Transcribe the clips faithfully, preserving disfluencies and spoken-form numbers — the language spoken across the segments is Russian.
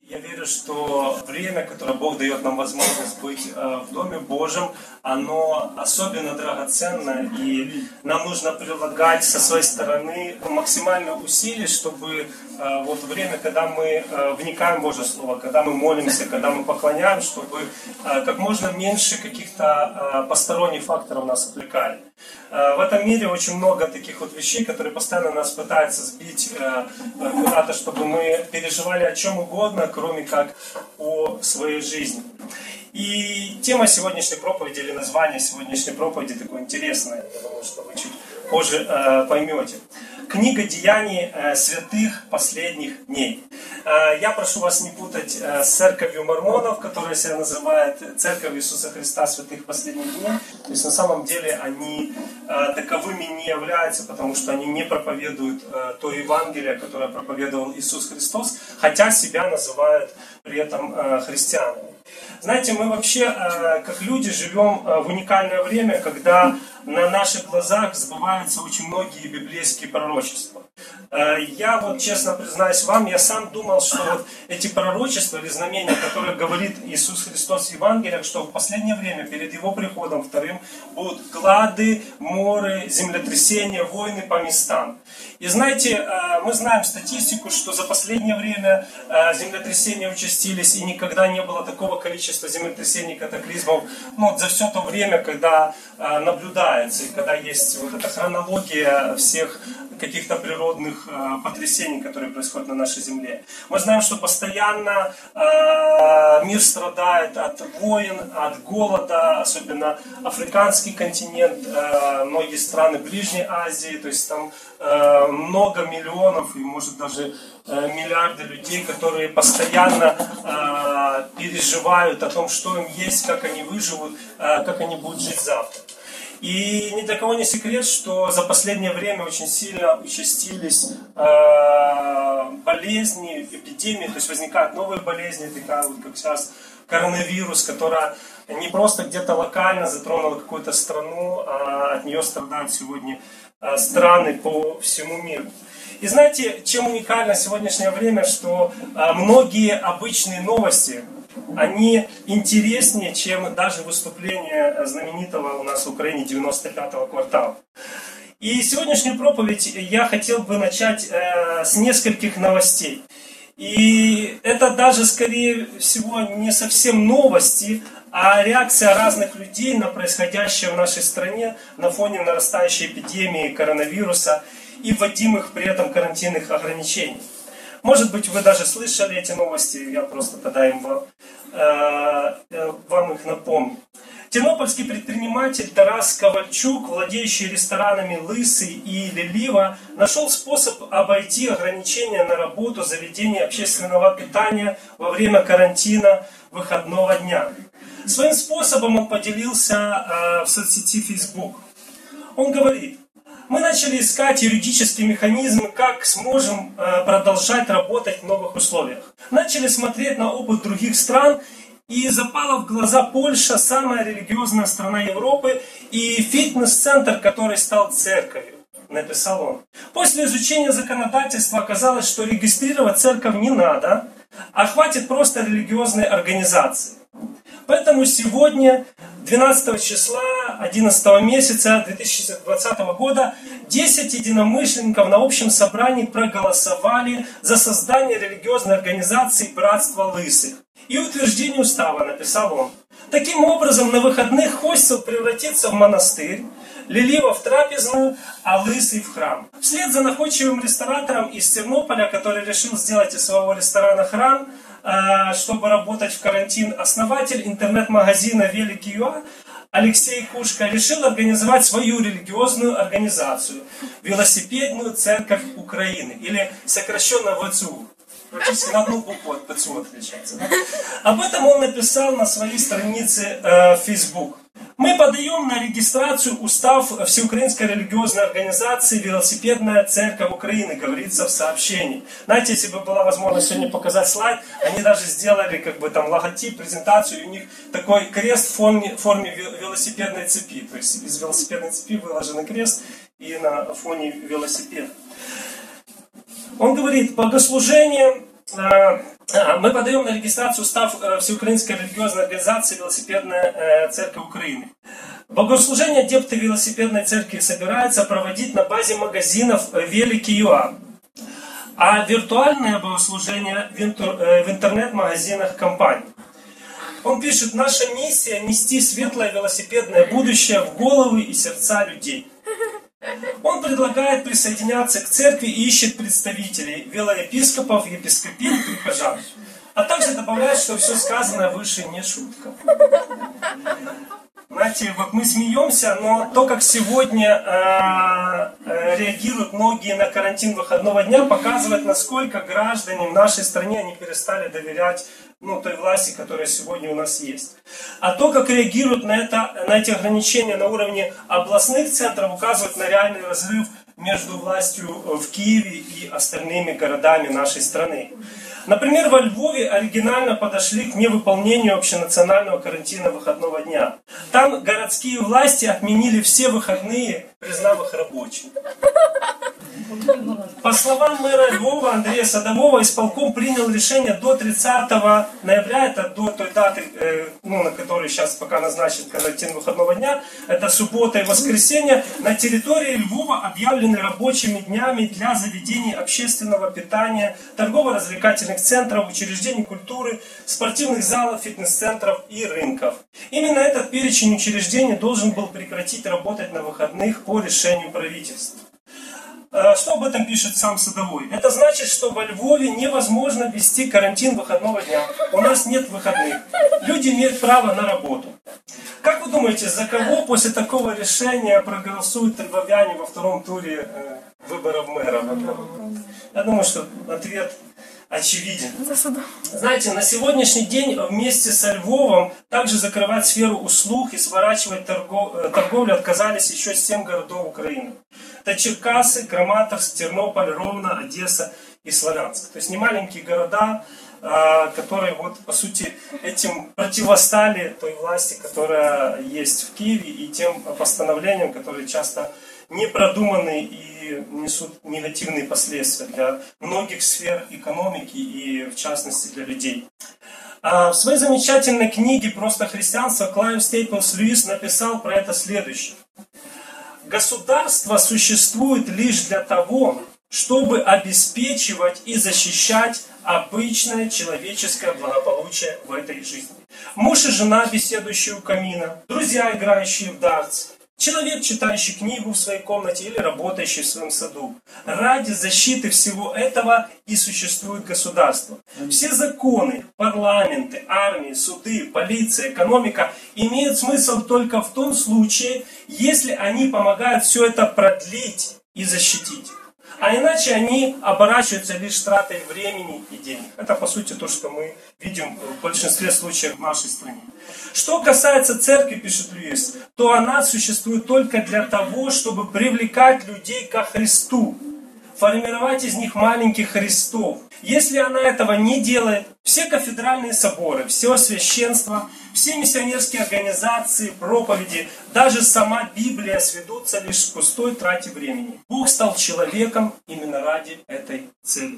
Я верю, что время, которое Бог дает нам возможность быть э, в Доме Божьем, оно особенно драгоценно, и нам нужно прилагать со своей стороны максимальные усилия, чтобы э, вот время, когда мы э, вникаем в Божье Слово, когда мы молимся, когда мы поклоняем, чтобы э, как можно меньше каких-то э, посторонних факторов нас отвлекали. Э, в этом мире очень много таких вот вещей, которые постоянно нас пытаются сбить э, куда-то, чтобы мы переживали о чем угодно, кроме как о своей жизни. И тема сегодняшней проповеди, или название сегодняшней проповеди такое интересное, я думаю, что вы чуть позже э, поймете. Книга Деяний э, святых последних дней. Э, я прошу вас не путать э, с церковью мормонов, которая себя называет Церковь Иисуса Христа святых последних дней. То есть на самом деле они э, таковыми не являются, потому что они не проповедуют э, то Евангелие, которое проповедовал Иисус Христос, хотя себя называют при этом э, христианами. Знаете, мы вообще, э, как люди, живем э, в уникальное время, когда на наших глазах сбываются очень многие библейские пророчества. Э, я вот, честно признаюсь вам, я сам думал, что вот эти пророчества или знамения, которые говорит Иисус Христос в Евангелиях, что в последнее время, перед Его приходом вторым, будут глады, моры, землетрясения, войны по местам. И знаете, мы знаем статистику, что за последнее время землетрясения участились, и никогда не было такого количества землетрясений, катаклизмов, ну, за все то время, когда наблюдается, и когда есть вот эта хронология всех каких-то природных потрясений, которые происходят на нашей земле. Мы знаем, что постоянно мир страдает от войн, от голода, особенно африканский континент, многие страны Ближней Азии, то есть там много миллионов и может даже миллиарды людей, которые постоянно переживают о том, что им есть, как они выживут, как они будут жить завтра. И ни для кого не секрет, что за последнее время очень сильно участились э, болезни, эпидемии, то есть возникают новые болезни, такая вот как сейчас коронавирус, которая не просто где-то локально затронула какую-то страну, а от нее страдают сегодня э, страны по всему миру. И знаете, чем уникально сегодняшнее время, что э, многие обычные новости, они интереснее, чем даже выступление знаменитого у нас в Украине девяносто пятого квартала. И сегодняшнюю проповедь я хотел бы начать э, с нескольких новостей. И это даже, скорее всего, не совсем новости, а реакция разных людей на происходящее в нашей стране на фоне нарастающей эпидемии коронавируса и вводимых при этом карантинных ограничений. Может быть, вы даже слышали эти новости, я просто тогда им вам, э, вам их напомню. Тернопольский предприниматель Тарас Ковальчук, владеющий ресторанами «Лысый» и «Лилива», нашел способ обойти ограничения на работу заведений общественного питания во время карантина выходного дня. Своим способом он поделился э, в соцсети Facebook. Он говорит: мы начали искать юридические механизмы, как сможем э, продолжать работать в новых условиях. Начали смотреть на опыт других стран, и запала в глаза Польша, самая религиозная страна Европы, и фитнес-центр, который стал церковью, написал он. После изучения законодательства оказалось, что регистрировать церковь не надо, а хватит просто религиозной организации. Поэтому сегодня, двенадцатого числа одиннадцатого месяца две тысячи двадцатого года, десять единомышленников на общем собрании проголосовали за создание религиозной организации «Братство Лысых» и утверждение устава, написал он. Таким образом, на выходных хостел превратится в монастырь, Лилива в трапезную, а Лысый в храм. Вслед за находчивым ресторатором из Тернополя, который решил сделать из своего ресторана храм, чтобы работать в карантин, основатель интернет-магазина «Великий.ua» Алексей Кушка решил организовать свою религиозную организацию «Велосипедную церковь Украины», или сокращенно ВЦУ. Практически на одну букву от ПЦУ отличается. Да? Об этом он написал на своей странице э, в Facebook. Мы подаем на регистрацию устав Всеукраинской религиозной организации «Велосипедная церковь Украины», говорится в сообщении. Знаете, если бы была возможность сегодня показать слайд, они даже сделали как бы там логотип, презентацию, и у них такой крест в форме, в форме велосипедной цепи. То есть из велосипедной цепи выложен крест и на фоне велосипеда. Он говорит: богослужение Мы подаем на регистрацию устав Всеукраинской религиозной организации «Велосипедная церковь Украины». Богослужение адепты велосипедной церкви собираются проводить на базе магазинов «Велики.ua», а виртуальное богослужение в интернет-магазинах компаний. Он пишет: наша миссия – нести светлое велосипедное будущее в головы и сердца людей. Он предлагает присоединяться к церкви и ищет представителей велоепископов, епископин и прихожан. А также добавляет, что все сказанное выше не шутка. Знаете, вот мы смеемся, но то, как сегодня э, э, реагируют многие на карантин выходного дня, показывает, насколько граждане в нашей стране они перестали доверять ну, той власти, которая сегодня у нас есть. А то, как реагируют на, это, на эти ограничения на уровне областных центров, указывает на реальный разрыв между властью в Киеве и остальными городами нашей страны. Например, во Львове оригинально подошли к невыполнению общенационального карантина выходного дня. Там городские власти отменили все выходные, признав их рабочими. По словам мэра Львова Андрея Садового, исполком принял решение до тридцатого ноября, это до той даты, э, ну, на которой сейчас пока назначен карантин выходного дня, это суббота и воскресенье, на территории Львова объявлены рабочими днями для заведений общественного питания, торгово-развлекательных центров, учреждений культуры, спортивных залов, фитнес-центров и рынков. Именно этот перечень учреждений должен был прекратить работать на выходных по решению правительства. Что об этом пишет сам Садовой? Это значит, что во Львове невозможно ввести карантин выходного дня. У нас нет выходных. Люди имеют право на работу. Как вы думаете, за кого после такого решения проголосуют львовяне во втором туре э, выборов мэра? Я думаю, что ответ очевиден. Знаете, на сегодняшний день вместе со Львовом также закрывать сферу услуг и сворачивать торгов... торговлю отказались еще семь городов Украины. Это Черкассы, Краматорск, Тернополь, Ровно, Одесса и Славянск. То есть не маленькие города, которые вот по сути этим противостали той власти, которая есть в Киеве, и тем постановлениям, которые часто не продуманы и несут негативные последствия для многих сфер экономики и в частности для людей. В своей замечательной книге «Просто христианство» Клайв Стейплс Льюис написал про это следующее. Государство существует лишь для того, чтобы обеспечивать и защищать обычное человеческое благополучие в этой жизни. Муж и жена, беседующие у камина, друзья, играющие в дартс, человек, читающий книгу в своей комнате или работающий в своем саду. Ради защиты всего этого и существует государство. Все законы, парламенты, армии, суды, полиция, экономика имеют смысл только в том случае, если они помогают все это продлить и защитить. А иначе они оборачиваются лишь тратой времени и денег. Это по сути то, что мы видим в большинстве случаев в нашей стране. Что касается церкви, пишет Льюис, то она существует только для того, чтобы привлекать людей ко Христу, формировать из них маленьких Христов. Если она этого не делает, все кафедральные соборы, все священство, все миссионерские организации, проповеди, даже сама Библия сведутся лишь к пустой трате времени. Бог стал человеком именно ради этой цели.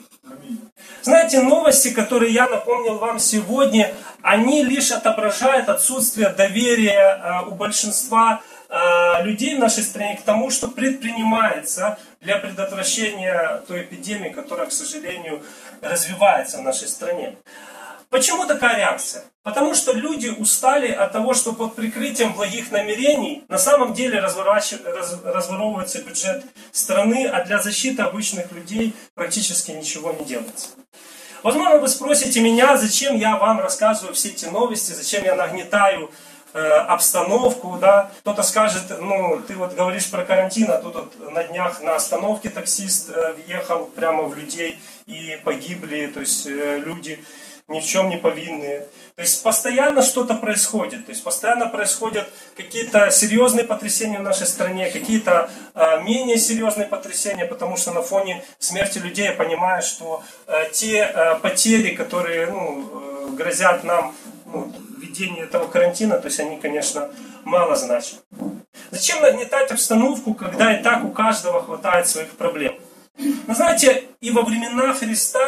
Знаете, новости, которые я напомнил вам сегодня, они лишь отображают отсутствие доверия э, у большинства э, людей в нашей стране к тому, что предпринимается для предотвращения той эпидемии, которая, к сожалению, развивается в нашей стране. Почему такая реакция? Потому что люди устали от того, что под прикрытием благих намерений на самом деле разворовывается бюджет страны, а для защиты обычных людей практически ничего не делается. Возможно, вы спросите меня, зачем я вам рассказываю все эти новости, зачем я нагнетаю э, обстановку, да? Кто-то скажет, ну, ты вот говоришь про карантин, а тут вот на днях на остановке таксист э, въехал прямо в людей и погибли, то есть э, люди ни в чем не повинные. То есть постоянно что-то происходит, то есть постоянно происходят какие-то серьезные потрясения в нашей стране, какие-то э, менее серьезные потрясения, потому что на фоне смерти людей я понимаю, что э, те э, потери, которые ну, э, грозят нам ну, введение этого карантина, то есть они, конечно, мало значат. Зачем нагнетать обстановку, когда и так у каждого хватает своих проблем? Но знаете, и во времена Христа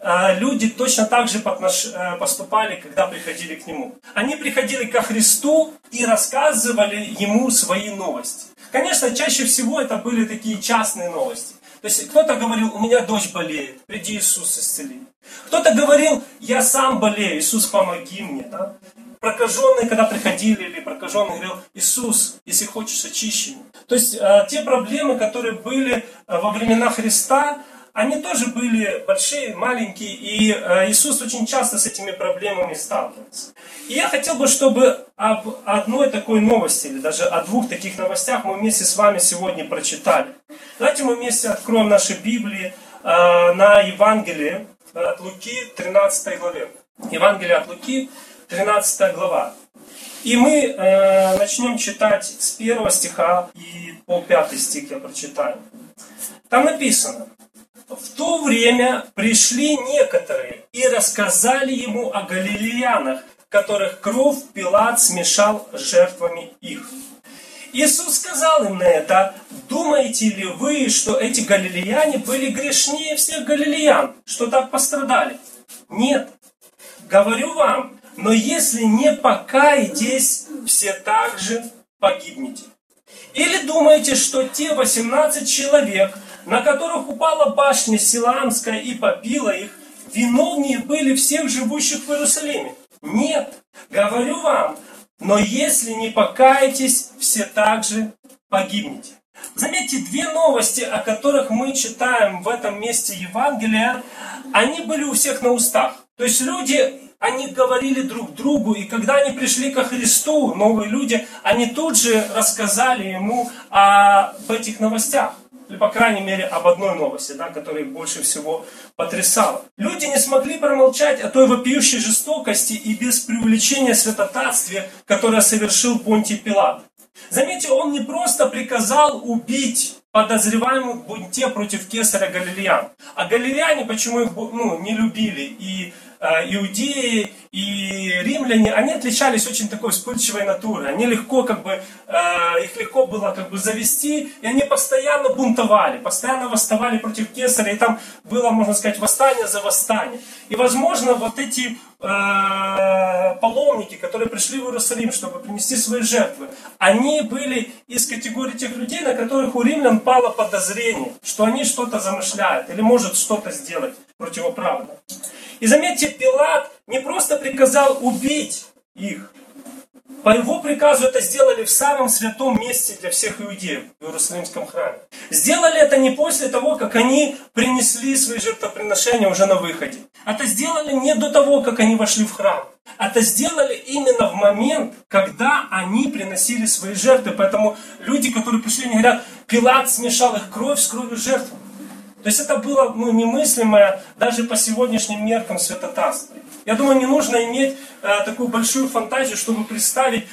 люди точно так же поступали, когда приходили к Нему. Они приходили ко Христу и рассказывали Ему свои новости. Конечно, чаще всего это были такие частные новости. То есть кто-то говорил: у меня дочь болеет, приди, Иисус, исцели. Кто-то говорил: я сам болею, Иисус, помоги мне. Да? Прокаженные, когда приходили, или прокаженный говорил: Иисус, если хочешь, очищи меня. То есть э, те проблемы, которые были э, во времена Христа, они тоже были большие, маленькие, и э, Иисус очень часто с этими проблемами сталкивался. И я хотел бы, чтобы об одной такой новости, или даже о двух таких новостях мы вместе с вами сегодня прочитали. Давайте мы вместе откроем наши Библии э, на Евангелие от Луки, тринадцатой главе. Евангелие от Луки, тринадцатая глава. И мы э, начнем читать с первого стиха и по пятый стих я прочитаю. Там написано: «В то время пришли некоторые и рассказали ему о галилеянах, которых кровь Пилат смешал с жертвами их. Иисус сказал им на это: думаете ли вы, что эти галилеяне были грешнее всех галилеян, что так пострадали? Нет, говорю вам, но если не покаетесь, все также погибнете. Или думаете, что те восемнадцать человек, на которых упала башня Силаамская и побила их, виновнее были всех живущих в Иерусалиме? Нет, говорю вам, но если не покаетесь, все также погибнете». Заметьте, две новости, о которых мы читаем в этом месте Евангелия, они были у всех на устах. То есть люди, они говорили друг другу, и когда они пришли ко Христу, новые люди, они тут же рассказали Ему об этих новостях. Или, по крайней мере, об одной новости, да, которая их больше всего потрясала. Люди не смогли промолчать о той вопиющей жестокости и без преувеличения святотатстве, которое совершил Понтий Пилат. Заметьте, он не просто приказал убить подозреваемых в бунте против кесаря галилеян. А галилеяне, почему их ну, не любили, и э, иудеи, и римляне, они отличались очень такой вспыльчивой натурой. Они легко, как бы, э, их легко было как бы завести, и они постоянно бунтовали, постоянно восставали против кесаря, и там было, можно сказать, восстание за восстание. И, возможно, вот эти э, паломники, которые пришли в Иерусалим, чтобы принести свои жертвы, они были из категории тех людей, на которых у римлян пало подозрение, что они что-то замышляют или может что-то сделать противоправно. И заметьте, Пилат не просто приказал убить их. По его приказу это сделали в самом святом месте для всех иудеев, в Иерусалимском храме. Сделали это не после того, как они принесли свои жертвоприношения уже на выходе. Это сделали не до того, как они вошли в храм. Это сделали именно в момент, когда они приносили свои жертвы. Поэтому люди, которые пришли, они говорят: Пилат смешал их кровь с кровью жертв. То есть это было ну, немыслимое даже по сегодняшним меркам святотатство. Я думаю, не нужно иметь э, такую большую фантазию, чтобы представить,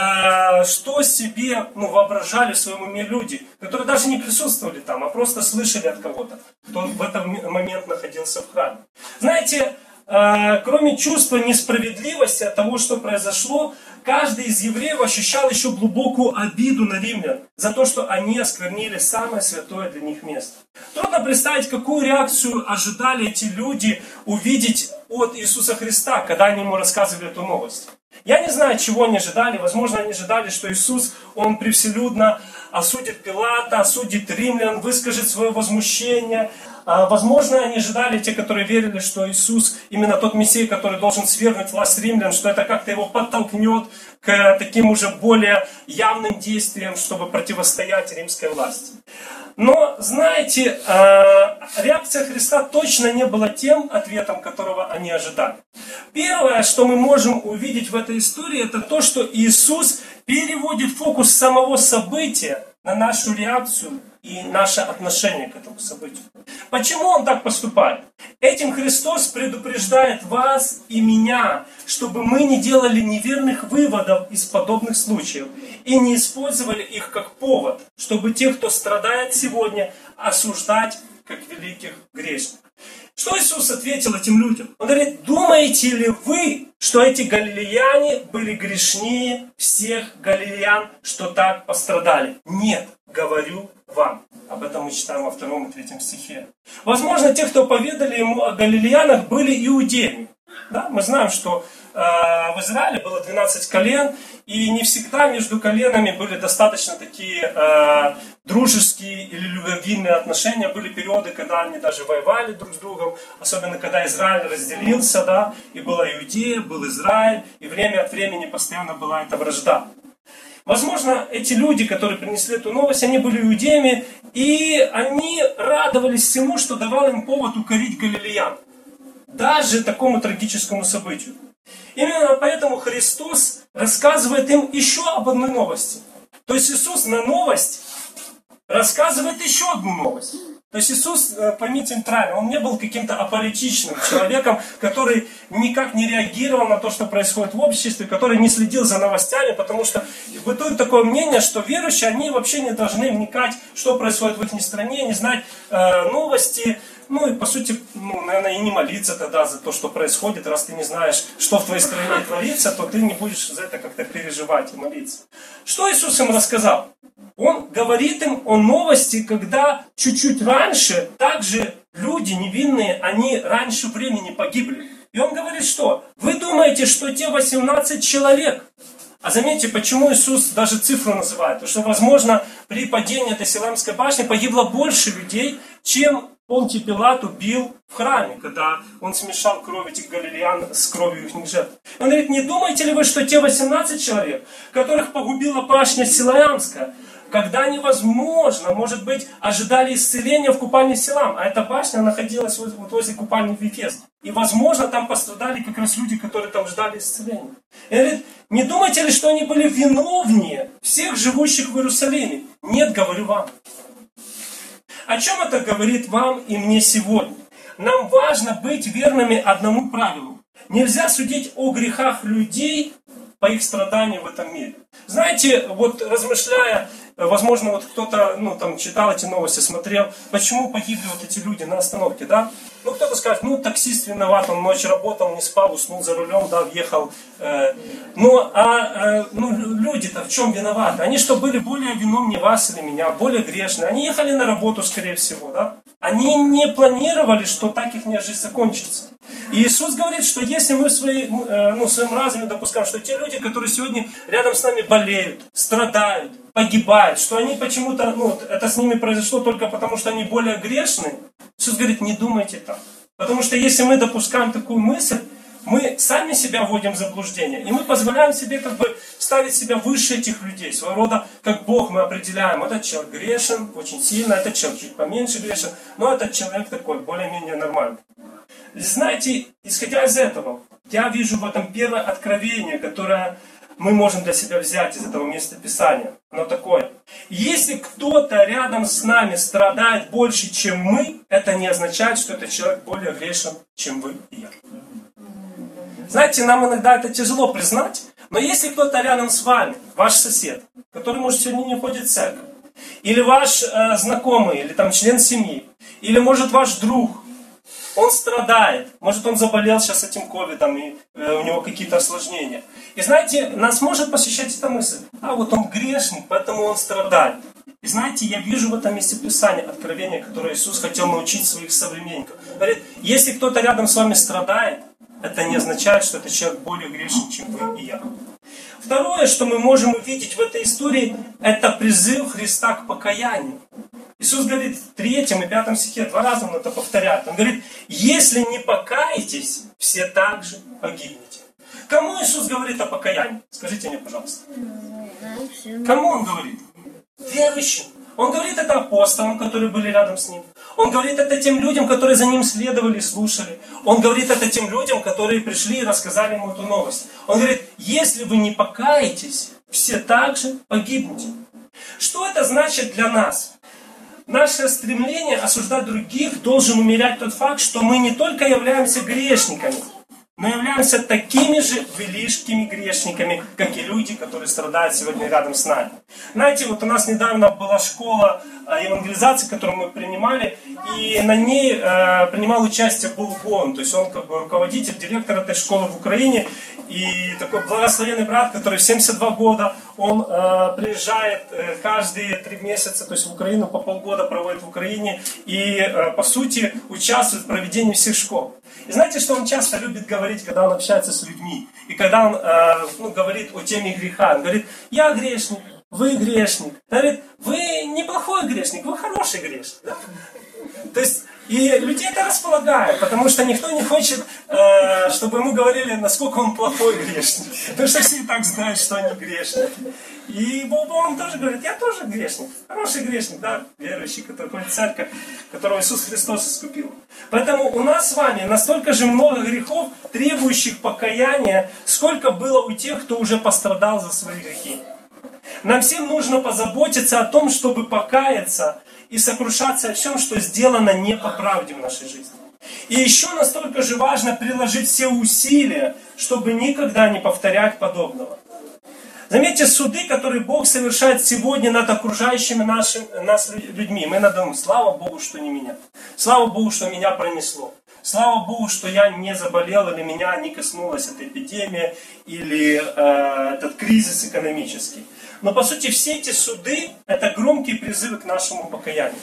э, что себе ну, воображали в своем уме люди, которые даже не присутствовали там, а просто слышали от кого-то, кто в этот момент находился в храме. Знаете, э, кроме чувства несправедливости от того, что произошло, каждый из евреев ощущал еще глубокую обиду на римлян за то, что они осквернили самое святое для них место. Трудно представить, какую реакцию ожидали эти люди увидеть от Иисуса Христа, когда они ему рассказывали эту новость. Я не знаю, чего они ожидали. Возможно, они ожидали, что Иисус, Он превселюдно осудит Пилата, осудит римлян, выскажет свое возмущение. Возможно, они ожидали, те, которые верили, что Иисус именно тот Мессия, который должен свергнуть власть римлян, что это как-то его подтолкнет к таким уже более явным действиям, чтобы противостоять римской власти. Но, знаете, реакция Христа точно не была тем ответом, которого они ожидали. Первое, что мы можем увидеть в этой истории, это то, что Иисус переводит фокус самого события на нашу реакцию и наше отношение к этому событию. Почему Он так поступает? Этим Христос предупреждает вас и меня, чтобы мы не делали неверных выводов из подобных случаев и не использовали их как повод, чтобы тех, кто страдает сегодня, осуждать как великих грешников. Что Иисус ответил этим людям? Он говорит, думаете ли вы, что эти галилеяне были грешнее всех галилеян, что так пострадали? Нет, говорю вам. Об этом мы читаем во втором и третьем стихе. Возможно, те, кто поведали ему о галилеянах, были иудеями. Да? Мы знаем, что э, в Израиле было двенадцать колен, и не всегда между коленами были достаточно такие э, дружеские или любвеобильные отношения. Были периоды, когда они даже воевали друг с другом, особенно когда Израиль разделился, да, и была Иудея, был Израиль, и время от времени постоянно была эта вражда. Возможно, эти люди, которые принесли эту новость, они были иудеями, и они радовались всему, что давало им повод укорить галилеян. Даже такому трагическому событию. Именно поэтому Христос рассказывает им еще об одной новости. То есть Иисус на новость рассказывает еще одну новость. То есть Иисус, поймите правильно, он не был каким-то аполитичным человеком, который никак не реагировал на то, что происходит в обществе, который не следил за новостями, потому что бытует такое мнение, что верующие, они вообще не должны вникать, что происходит в их стране, не знать э, новости, ну и по сути, ну, наверное, и не молиться тогда за то, что происходит, раз ты не знаешь, что в твоей стране творится, то ты не будешь за это как-то переживать и молиться. Что Иисус им рассказал? Он говорит им о новости, когда чуть-чуть раньше также люди невинные, они раньше времени погибли. И он говорит, что вы думаете, что те восемнадцать человек, а заметьте, почему Иисус даже цифру называет, потому что, возможно, при падении этой Силаамской башни погибло больше людей, чем Понтий Пилат убил в храме, когда он смешал кровь этих галилеян с кровью их жертв. Он говорит, не думаете ли вы, что те восемнадцать человек, которых погубила башня Силаамская, когда невозможно, может быть, ожидали исцеления в купальне Силам, а эта башня находилась вот возле купальни Вифезда. И, возможно, там пострадали как раз люди, которые там ждали исцеления. И он говорит, не думаете ли, что они были виновнее всех живущих в Иерусалиме? Нет, говорю вам. О чем это говорит вам и мне сегодня? Нам важно быть верными одному правилу. Нельзя судить о грехах людей по их страданиям в этом мире. Знаете, вот размышляя, возможно, вот кто-то, ну, там, читал эти новости, смотрел, почему погибли вот ээти люди на остановке, да? Ну, кто-то скажет, ну, таксист виноват, он ночь работал, не спал, уснул за рулем, да, въехал. Э, ну, а э, ну, люди-то в чем виноваты? Они что, были более виновнее вас или меня, более грешные? Они ехали на работу, скорее всего, да? Они не планировали, что так их жизнь закончится. И Иисус говорит, что если мы в своей, э, ну, в своем разуме допускаем, что те люди, которые сегодня рядом с нами болеют, страдают, погибают, что они почему-то, ну, это с ними произошло только потому, что они более грешны, Иисус говорит, не думайте так. Потому что если мы допускаем такую мысль, мы сами себя вводим в заблуждение. И мы позволяем себе как бы ставить себя выше этих людей. Своего рода, как Бог мы определяем. Этот человек грешен очень сильно, этот человек чуть поменьше грешен, но этот человек такой, более-менее нормальный. Знаете, исходя из этого, я вижу в этом первое откровение, которое мы можем для себя взять из этого места Писания. Оно такое. Если кто-то рядом с нами страдает больше, чем мы, это не означает, что этот человек более грешен, чем вы и я. Знаете, нам иногда это тяжело признать, но если кто-то рядом с вами, ваш сосед, который, может, сегодня не ходит в церковь, или ваш э, знакомый, или там член семьи, или, может, ваш друг, он страдает, может, он заболел сейчас этим ковидом, и э, у него какие-то осложнения. И знаете, нас может посещать эта мысль, а вот он грешник, поэтому он страдает. И знаете, я вижу в этом месте Писания откровение, которое Иисус хотел научить своих современников. Говорит, если кто-то рядом с вами страдает, это не означает, что этот человек более грешен, чем вы и я. Второе, что мы можем увидеть в этой истории, это призыв Христа к покаянию. Иисус говорит в третьем и пятом стихе, два раза он это повторяет. Он говорит, если не покаетесь, все также погибнете. Кому Иисус говорит о покаянии? Скажите мне, пожалуйста. Кому Он говорит? Верующим. Он говорит это апостолам, которые были рядом с Ним. Он говорит это тем людям, которые за Ним следовали и слушали. Он говорит это тем людям, которые пришли и рассказали Ему эту новость. Он говорит, если вы не покаетесь, все также погибнете. Что это значит для нас? Наше стремление осуждать других должен умерять тот факт, что мы не только являемся грешниками, но являемся такими же великими грешниками, как и люди, которые страдают сегодня рядом с нами. Знаете, вот у нас недавно была школа евангелизации, которую мы принимали, и на ней э, принимал участие Бул Бон, то есть он как бы руководитель, директор этой школы в Украине, и такой благословенный брат, который в семьдесят два года, он э, приезжает э, каждые три месяца, то есть в Украину, по полгода проводит в Украине, и э, по сути участвует в проведении всех школ. И знаете, что он часто любит говорить, когда он общается с людьми, и когда он э, ну, говорит о теме греха, он говорит: я грешник, вы грешник. Говорит: вы неплохой грешник, вы хороший грешник. Да? То есть, и людей это располагает, потому что никто не хочет, э, чтобы ему говорили, насколько он плохой грешник. Потому что все и так знают, что они грешники. И Бог он тоже говорит: я тоже грешник, хороший грешник, да, верующий, который ходит в церковь, которого Иисус Христос искупил. Поэтому у нас с вами настолько же много грехов, требующих покаяния, сколько было у тех, кто уже пострадал за свои грехи. Нам всем нужно позаботиться о том, чтобы покаяться и сокрушаться о всем, что сделано не по правде в нашей жизни. И еще настолько же важно приложить все усилия, чтобы никогда не повторять подобного. Заметьте, суды, которые Бог совершает сегодня над окружающими наши, нас людьми. Мы думаем: слава Богу, что не меня. Слава Богу, что меня пронесло. Слава Богу, что я не заболел, или меня не коснулась эта эпидемия, или э, этот кризис экономический. Но по сути все эти суды — это громкие призывы к нашему покаянию.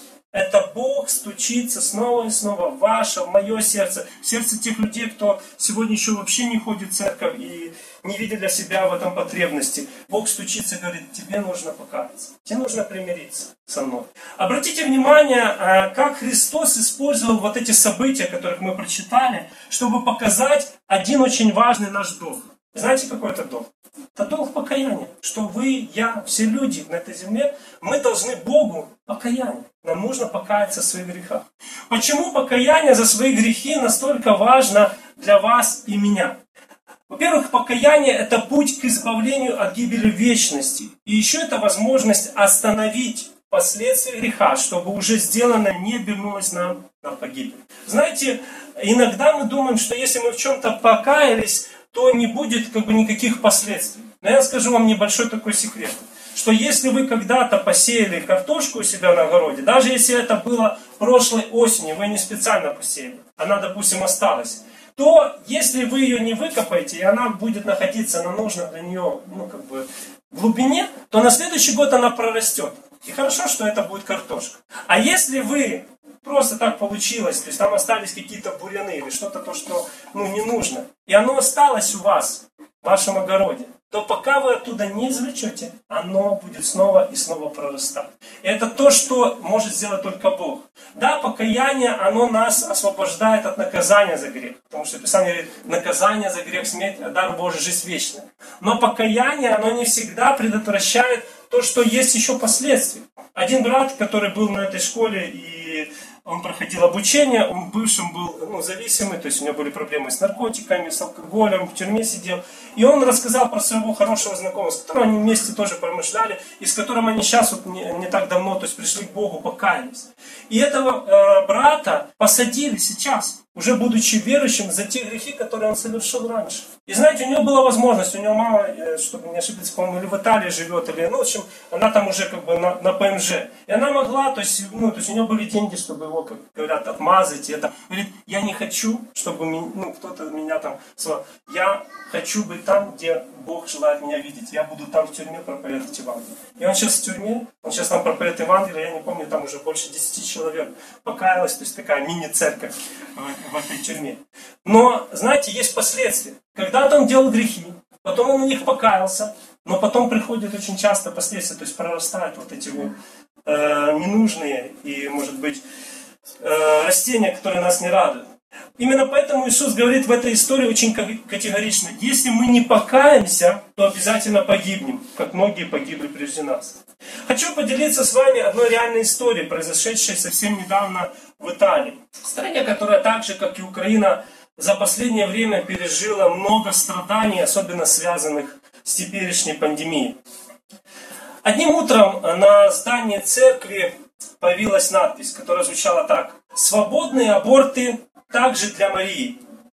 Это Бог стучится снова и снова в ваше, в мое сердце, в сердце тех людей, кто сегодня еще вообще не ходит в церковь и не видит для себя в этом потребности. Бог стучится и говорит: тебе нужно покаяться, тебе нужно примириться со мной. Обратите внимание, как Христос использовал вот эти события, которых мы прочитали, чтобы показать один очень важный наш долг. Знаете, какой это долг? Это долг покаяния. Что вы, я, все люди на этой земле, мы должны Богу покаяние. Нам нужно покаяться в своих грехах. Почему покаяние за свои грехи настолько важно для вас и меня? Во-первых, покаяние — это путь к избавлению от гибели вечности. И еще это возможность остановить последствия греха, чтобы уже сделанное не вернулось нам на погибель. Знаете, иногда мы думаем, что если мы в чем-то покаялись, то не будет как бы никаких последствий. Но я скажу вам небольшой такой секрет, что если вы когда-то посеяли картошку у себя на огороде, даже если это было прошлой осенью, вы не специально посеяли, она, допустим, осталась, то если вы ее не выкопаете, и она будет находиться на нужной для нее, ну, как бы, глубине, то на следующий год она прорастет. И хорошо, что это будет картошка. А если вы просто так получилось, то есть там остались какие-то буряны или что-то то, что ну, не нужно, и оно осталось у вас, в вашем огороде, то пока вы оттуда не извлечете, оно будет снова и снова прорастать. И это то, что может сделать только Бог. Да, покаяние, оно нас освобождает от наказания за грех. Потому что Писание говорит: наказание за грех, смерть, а дар Божий, жизнь вечная. Но покаяние, оно не всегда предотвращает то, что есть еще последствия. Один брат, который был на этой школе, и он проходил обучение, он бывшим был ну, зависимый, то есть у него были проблемы с наркотиками, с алкоголем, в тюрьме сидел. И он рассказал про своего хорошего знакомого, с которым они вместе тоже промышляли, и с которым они сейчас вот не, не так давно то есть, пришли к Богу, покаялись. И этого э, брата посадили сейчас, уже будучи верующим, за те грехи, которые он совершил раньше. И знаете, у него была возможность, у него мама, чтобы не ошибиться, по-моему, или в Италии живет, или, ну, в общем, она там уже как бы на, на ПМЖ. И она могла, то есть, ну, то есть у нее были деньги, чтобы его, как говорят, отмазать. И это, говорит: я не хочу, чтобы ну, кто-то меня там сказал, я хочу быть там, где Бог желает меня видеть. Я буду там в тюрьме проповедовать Евангелие. И он сейчас в тюрьме, он сейчас там проповедует Евангелие, я не помню, там уже больше десяти человек покаялось, то есть такая мини-церковь в, в этой тюрьме. Но, знаете, есть последствия. Когда-то он делал грехи, потом он на них покаялся, но потом приходят очень часто последствия, то есть прорастают вот эти вот э, ненужные и, может быть, э, растения, которые нас не радуют. Именно поэтому Иисус говорит в этой истории очень категорично: если мы не покаемся, то обязательно погибнем, как многие погибли прежде нас. Хочу поделиться с вами одной реальной историей, произошедшей совсем недавно в Италии. Стране, которая так же, как и Украина, за последнее время пережила много страданий, особенно связанных с теперешней пандемией. Одним утром на здании церкви появилась надпись, которая звучала так: «Свободные аборты также для Марии.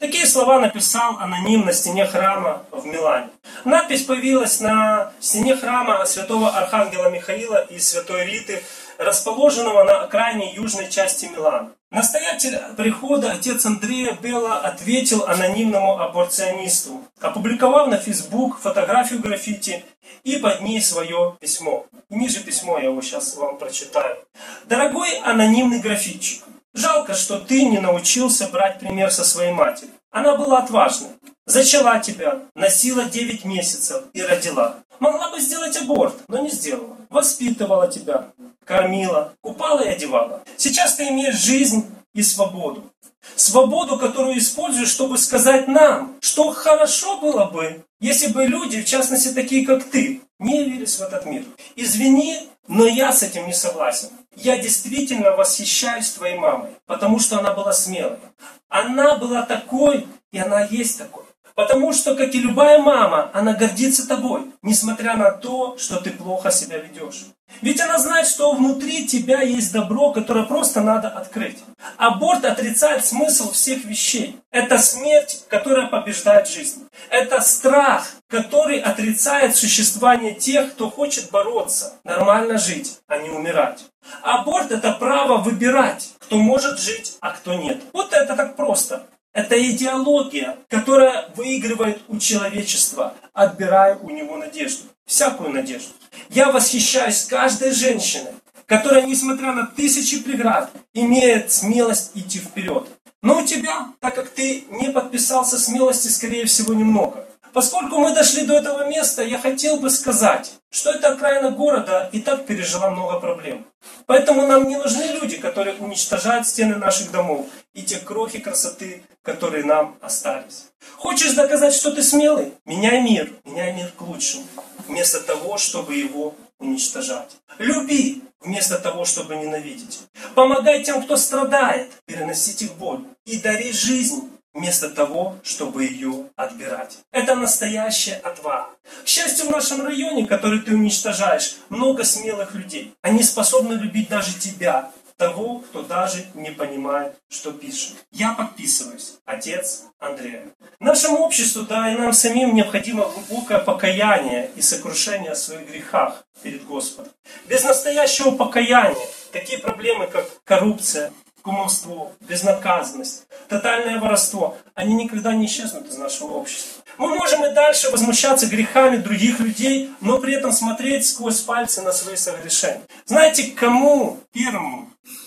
Такие слова написал аноним на стене храма в Милане. Надпись появилась на стене храма святого Архангела Михаила и святой Риты, расположенного на окраине южной части Милана. Настоятель прихода, отец Андреа Белла, ответил анонимному аборционисту, опубликовав на Facebook фотографию граффити и под ней свое письмо. И ниже письмо я его сейчас вам прочитаю. «Дорогой анонимный граффитчик, жалко, что ты не научился брать пример со своей матери. Она была отважной. Зачала тебя, носила девять месяцев и родила. Могла бы сделать аборт, но не сделала. Воспитывала тебя, кормила, купала и одевала. Сейчас ты имеешь жизнь и свободу. Свободу, которую используешь, чтобы сказать нам, что хорошо было бы, если бы люди, в частности такие, как ты, не явились в этот мир. Извини, но я с этим не согласен. Я действительно восхищаюсь твоей мамой, потому что она была смелой. Она была такой, и она есть такой. Потому что, как и любая мама, она гордится тобой, несмотря на то, что ты плохо себя ведешь. Ведь она знает, что внутри тебя есть добро, которое просто надо открыть. Аборт отрицает смысл всех вещей. Это смерть, которая побеждает жизнь. Это страх, который отрицает существование тех, кто хочет бороться, нормально жить, а не умирать. Аборт – это право выбирать, кто может жить, а кто нет. Вот это так просто. Это идеология, которая выигрывает у человечества, отбирая у него надежду. Всякую надежду. Я восхищаюсь каждой женщиной, которая, несмотря на тысячи преград, имеет смелость идти вперед. Но у тебя, так как ты не подписался, смелости, скорее всего, немного. Поскольку мы дошли до этого места, я хотел бы сказать, что эта окраина города и так пережила много проблем. Поэтому нам не нужны люди, которые уничтожают стены наших домов и те крохи красоты, которые нам остались. Хочешь доказать, что ты смелый? Меняй мир, меняй мир к лучшему, вместо того, чтобы его уничтожать. Люби, вместо того, чтобы ненавидеть. Помогай тем, кто страдает, переносить их боль. И дари жизнь, вместо того, чтобы ее отбирать. Это настоящая отвага. К счастью, в нашем районе, который ты уничтожаешь, много смелых людей. Они способны любить даже тебя, того, кто даже не понимает, что пишет. Я подписываюсь. Отец Андреа. Нашему обществу, да и нам самим необходимо глубокое покаяние и сокрушение о своих грехах перед Господом. Без настоящего покаяния такие проблемы, как коррупция, кумовство, безнаказанность, тотальное воровство, они никогда не исчезнут из нашего общества. Мы можем и дальше возмущаться грехами других людей, но при этом смотреть сквозь пальцы на свои согрешения. Знаете, к кому первому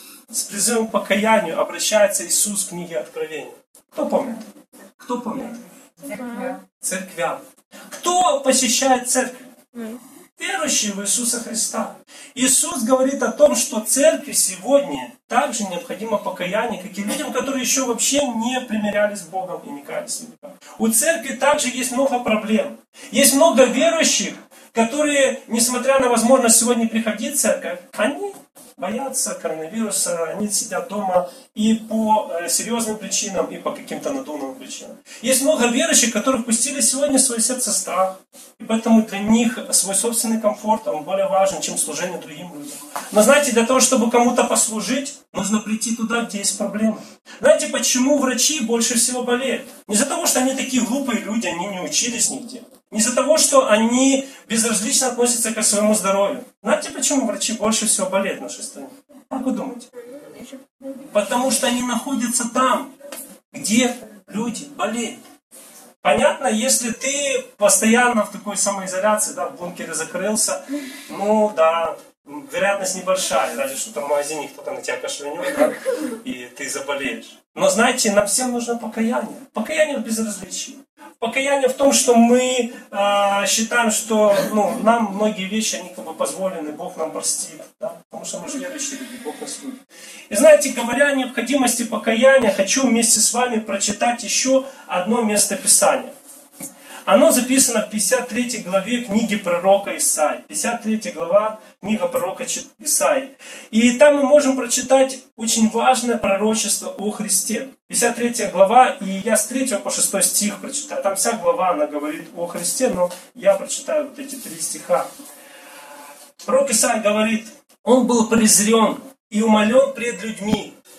с призывом к покаянию обращается Иисус в книге Откровения? Кто помнит? Кто помнит? Церквя. Церквя. Кто посещает церковь? Верующие в Иисуса Христа. Иисус говорит о том, что церкви сегодня также необходимо покаяние, как и людям, которые еще вообще не примирялись с Богом и не каялись в веках. У церкви также есть много проблем. Есть много верующих, которые, несмотря на возможность сегодня приходить в церковь, они боятся коронавируса, они сидят дома и по э, серьезным причинам, и по каким-то надуманным причинам. Есть много верующих, которые впустили сегодня в свое сердце страх, и поэтому для них свой собственный комфорт, он более важен, чем служение другим людям. Но знаете, для того, чтобы кому-то послужить, нужно прийти туда, где есть проблемы. Знаете, почему врачи больше всего болеют? Не из-за того, что они такие глупые люди, они не учились нигде. Не из-за того, что они безразлично относятся к своему здоровью. Знаете, почему врачи больше всего болеют в нашей стране? Как вы думаете? Потому что они находятся там, где люди болеют. Понятно, если ты постоянно в такой самоизоляции, да, в бункере закрылся, ну да, вероятность небольшая, разве что там в магазине кто-то на тебя кашлянет, да, и ты заболеешь. Но знаете, нам всем нужно покаяние. Покаяние в безразличии. Покаяние в том, что мы э, считаем, что ну, нам многие вещи, они как бы позволены, Бог нам простит. Да? Потому что мы же верующие люди, Бог нас любит. И знаете, говоря о необходимости покаяния, хочу вместе с вами прочитать еще одно место Писания. Оно записано в пятьдесят третьей главе книги пророка Исаии. пятьдесят третья глава, книга пророка Исаии. И там мы можем прочитать очень важное пророчество о Христе. пятьдесят третья глава, и я с третьего по шестой стих прочитаю. Там вся глава, она говорит о Христе, но я прочитаю вот эти три стиха. Пророк Исаия говорит: «Он был презрен и умолен пред людьми,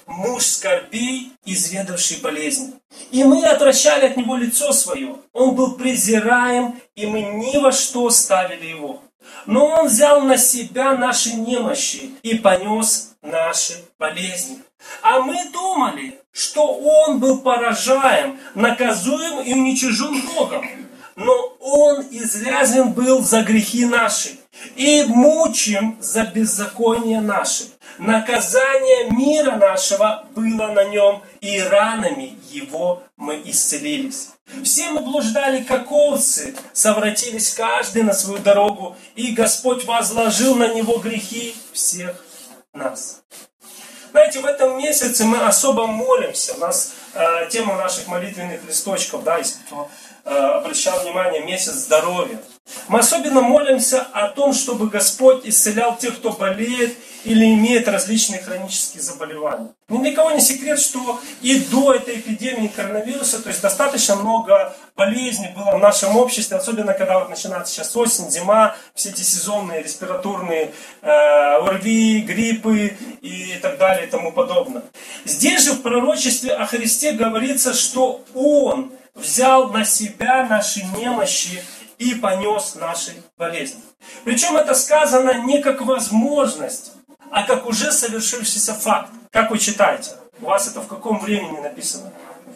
муж скорбей, изведавший болезни. И мы отвращали от него лицо свое. Он был презираем, и мы ни во что ставили его. Но он взял на себя наши немощи и понес наши болезни. А мы думали, что он был поражаем, наказуем и уничижен Богом. Но он изрязан был за грехи наши и мучим за беззаконие наши. Наказание мира нашего было на нем, и ранами его мы исцелились. Все мы блуждали, как овцы, совратились каждый на свою дорогу, и Господь возложил на него грехи всех нас. Знаете, в этом месяце мы особо молимся. У нас э, тема наших молитвенных листочков, да, если кто э, обращал внимание, месяц здоровья. Мы особенно молимся о том, чтобы Господь исцелял тех, кто болеет или имеет различные хронические заболевания. Ни для кого не секрет, что и до этой эпидемии коронавируса, то есть достаточно много болезней было в нашем обществе, особенно когда вот начинается сейчас осень, зима, все эти сезонные респираторные э, ОРВИ, гриппы и так далее и тому подобное. Здесь же в пророчестве о Христе говорится, что Он взял на себя наши немощи и понес наши болезни. Причем это сказано не как возможность, а как уже совершившийся факт. Как вы читаете? У вас это в каком времени написано?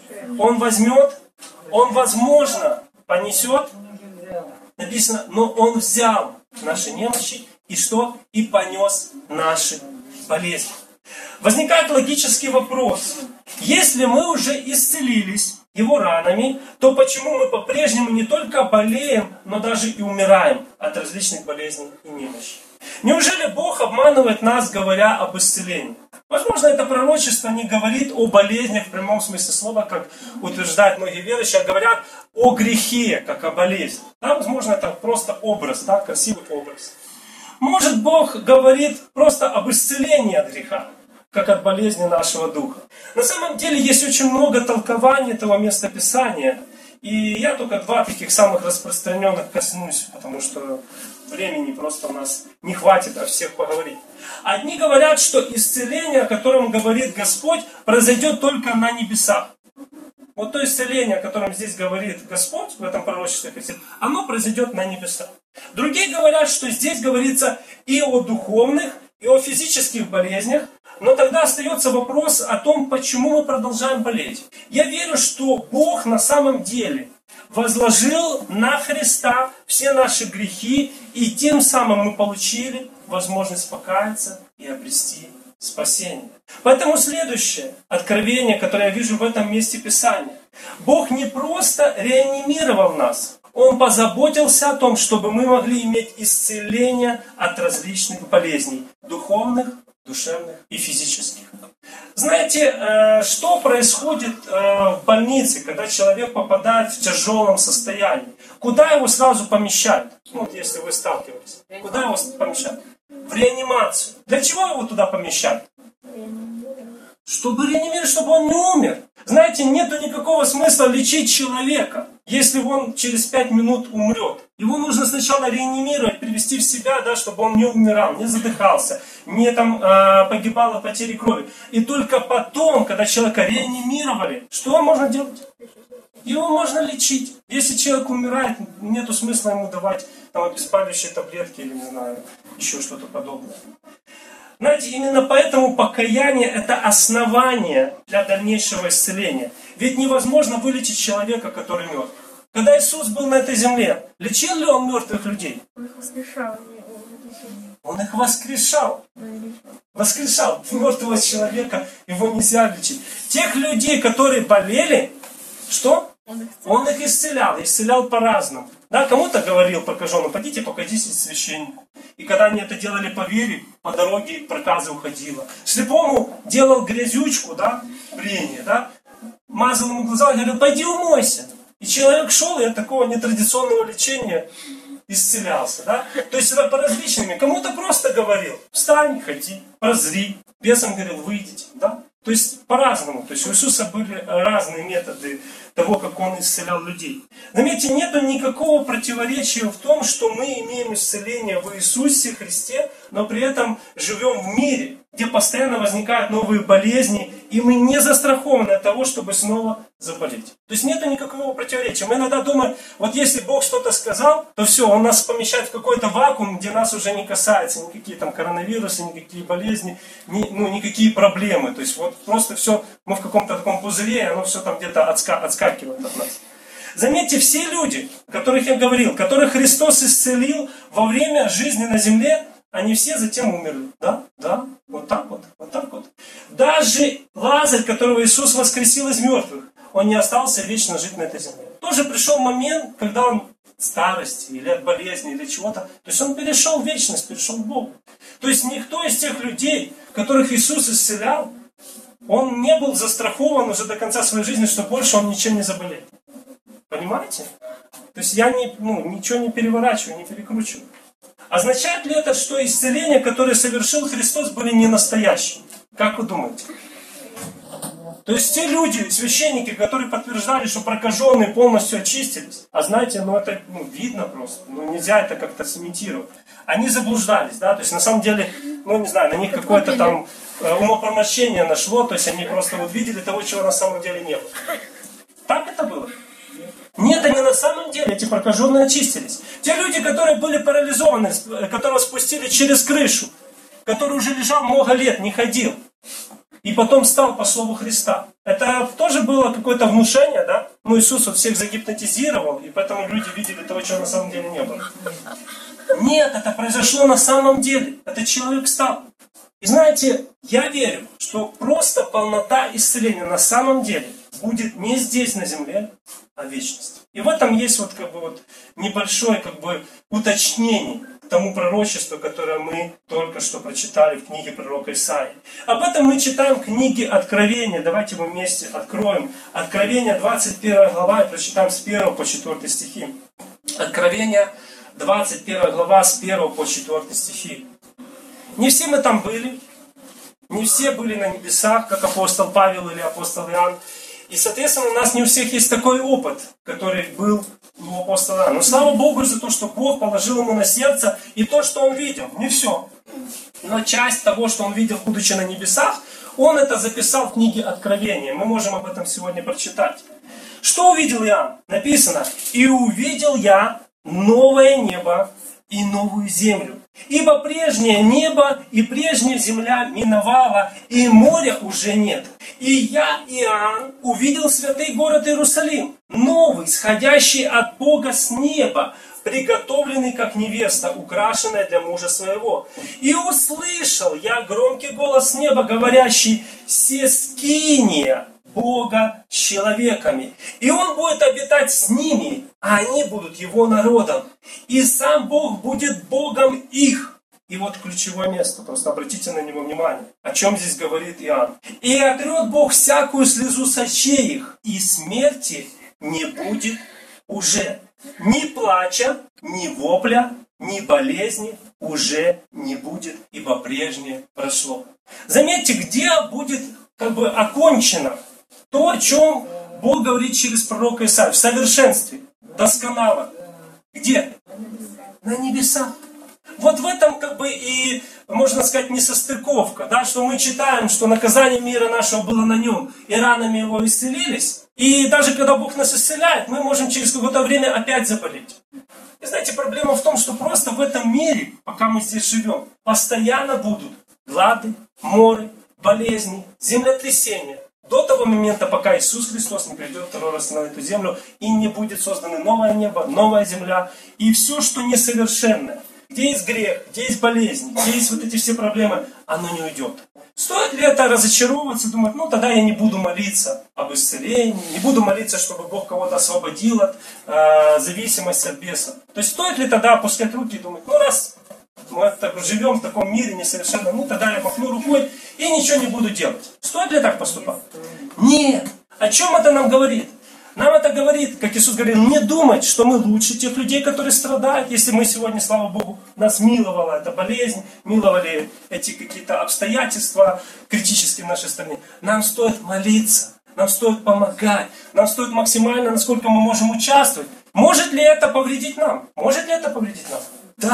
Он возьмет, он, возможно, понесет. Написано, но он взял наши немощи и что? И понес наши болезни. Возникает логический вопрос. Если мы уже исцелились его ранами, то почему мы по-прежнему не только болеем, но даже и умираем от различных болезней и немощей? Неужели Бог обманывает нас, говоря об исцелении? Возможно, это пророчество не говорит о болезнях в прямом смысле слова, как утверждают многие верующие, а говорят о грехе, как о болезни. Да, возможно, это просто образ, да, красивый образ. Может, Бог говорит просто об исцелении от греха, как от болезни нашего духа. На самом деле есть очень много толкований этого местописания. И я только два таких самых распространенных коснусь, потому что времени просто у нас не хватит о всех поговорить. Одни говорят, что исцеление, о котором говорит Господь, произойдет только на небесах. Вот то исцеление, о котором здесь говорит Господь в этом пророчестве, оно произойдет на небесах. Другие говорят, что здесь говорится и о духовных, и о физических болезнях, но тогда остается вопрос о том, почему мы продолжаем болеть. Я верю, что Бог на самом деле возложил на Христа все наши грехи, и тем самым мы получили возможность покаяться и обрести спасение. Поэтому следующее откровение, которое я вижу в этом месте Писания. Бог не просто реанимировал нас, Он позаботился о том, чтобы мы могли иметь исцеление от различных болезней, духовных, душевных и физических. Знаете, что происходит в больнице, когда человек попадает в тяжелом состоянии? Куда его сразу помещают? Вот если вы сталкивались. Куда его помещают? В реанимацию. Для чего его туда помещают? Чтобы реанимировать, чтобы он не умер. Знаете, нету никакого смысла лечить человека, если он через пять минут умрет. Его нужно сначала реанимировать, привести в себя, да, чтобы он не умирал, не задыхался, не там, э, погибал от потери крови. И только потом, когда человека реанимировали, что можно делать? Его можно лечить. Если человек умирает, нету смысла ему давать там, обезболивающие таблетки или, не знаю, еще что-то подобное. Знаете, именно поэтому покаяние – это основание для дальнейшего исцеления. Ведь невозможно вылечить человека, который мертв. Когда Иисус был на этой земле, лечил ли Он мертвых людей? Он их воскрешал. Он их воскрешал. Воскрешал. Мертвого человека его нельзя лечить. Тех людей, которые болели, что? Он их исцелял. Исцелял по-разному. Да, кому-то говорил прокаженным, пойдите покажитесь священнику. И когда они это делали по вере, по дороге проказа уходила. Слепому делал грязючку, да, брение, да, мазал ему глаза и говорил, пойди умойся. И человек шел, и от такого нетрадиционного лечения исцелялся, да. То есть это по-различными. Кому-то просто говорил, встань, ходи, прозри. Бесам говорил, выйдите, да. То есть по-разному. То есть у Иисуса были разные методы того, как Он исцелял людей. Заметьте, нет никакого противоречия в том, что мы имеем исцеление в Иисусе Христе, но при этом живем в мире, где постоянно возникают новые болезни и мы не застрахованы от того, чтобы снова заболеть. То есть нет никакого противоречия. Мы иногда думаем, вот если Бог что-то сказал, то все, Он нас помещает в какой-то вакуум, где нас уже не касается никакие там коронавирусы, никакие болезни, ни, ну, никакие проблемы. То есть вот просто все, мы в каком-то таком пузыре, и оно все там где-то отска, отскакивает от нас. Заметьте, все люди, о которых я говорил, которых Христос исцелил во время жизни на земле, они все затем умерли. Да, да, вот так вот, вот так вот. Даже Лазарь, которого Иисус воскресил из мертвых, он не остался вечно жить на этой земле. Тоже пришел момент, когда он от старости, или от болезни, или чего-то, то есть он перешел в вечность, перешел к Богу. То есть никто из тех людей, которых Иисус исцелял, он не был застрахован уже до конца своей жизни, что больше он ничем не заболеет. Понимаете? То есть я не, ну, ничего не переворачиваю, не перекручиваю. Означает ли это, что исцеления, которые совершил Христос, были не настоящими? Как вы думаете? То есть те люди, священники, которые подтверждали, что прокаженные полностью очистились, а знаете, ну это ну, видно просто, ну нельзя это как-то сымитировать. Они заблуждались, да, то есть на самом деле, ну не знаю, на них какое-то там умопромрачение нашло, то есть они просто вот видели того, чего на самом деле не было. Так это было? Нет, они на самом деле, эти прокаженные очистились. Те люди, которые были парализованы, которого спустили через крышу, который уже лежал много лет, не ходил, и потом стал по слову Христа. Это тоже было какое-то внушение, да? Ну, Иисус вот всех загипнотизировал, и поэтому люди видели того, чего на самом деле не было. Нет, это произошло на самом деле. Этот человек стал. И знаете, я верю, что просто полнота исцеления на самом деле будет не здесь на земле, а в вечности. И в этом есть вот как бы вот небольшое как бы уточнение к тому пророчеству, которое мы только что прочитали в книге пророка Исаии. Об этом мы читаем в книге Откровения. Давайте мы вместе откроем Откровение, двадцать первая глава, и прочитаем с первого по четвёртый стихи. Откровение, двадцать первая глава, с первого по четвёртый стихи. Не все мы там были, не все были на небесах, как апостол Павел или апостол Иоанн. И, соответственно, у нас не у всех есть такой опыт, который был у апостола Иоанна. Но слава Богу за то, что Бог положил ему на сердце и то, что он видел. Не все. Но часть того, что он видел, будучи на небесах, он это записал в книге Откровения. Мы можем об этом сегодня прочитать. Что увидел Иоанн? Написано: «И увидел я новое небо и новую землю. Ибо прежнее небо и прежняя земля миновала, и моря уже нет. И я, Иоанн, увидел святый город Иерусалим, новый, сходящий от Бога с неба, приготовленный как невеста, украшенная для мужа своего. И услышал я громкий голос неба, говорящий: се скиния Бога с человеками, и Он будет обитать с ними, а они будут Его народом, и сам Бог будет Богом их». И вот ключевое место, просто обратите на него внимание. О чем здесь говорит Иоанн? «И отрет Бог всякую слезу с очей их, и смерти не будет уже. Ни плача, ни вопля, ни болезни уже не будет, ибо прежнее прошло». Заметьте, где будет как бы окончено то, о чем Бог говорит через пророка Исаию: в совершенстве, досконало. Где? На небесах. Вот в этом как бы и, можно сказать, несостыковка, да, что мы читаем, что наказание мира нашего было на нем, и ранами его исцелились. И даже когда Бог нас исцеляет, мы можем через какое-то время опять заболеть. И знаете, проблема в том, что просто в этом мире, пока мы здесь живем, постоянно будут глады, моры, болезни, землетрясения. До того момента, пока Иисус Христос не придет второй раз на эту землю, и не будет создано новое небо, новая земля, и все, что несовершенное. Где есть грех, где есть болезнь, где есть вот эти все проблемы, оно не уйдет. Стоит ли это разочаровываться, думать: ну тогда я не буду молиться об исцелении, не буду молиться, чтобы Бог кого-то освободил от э, зависимости от беса. То есть стоит ли тогда опускать руки и думать: ну раз мы так, живем в таком мире несовершенном, ну тогда я махну рукой и ничего не буду делать. Стоит ли так поступать? Нет. О чем это нам говорит? Нам это говорит, как Иисус говорил, не думать, что мы лучше тех людей, которые страдают. Если мы сегодня, слава Богу, нас миловала эта болезнь, миловали эти какие-то обстоятельства критические в нашей стране. Нам стоит молиться, нам стоит помогать, нам стоит максимально, насколько мы можем участвовать. Может ли это повредить нам? Может ли это повредить нам? Да.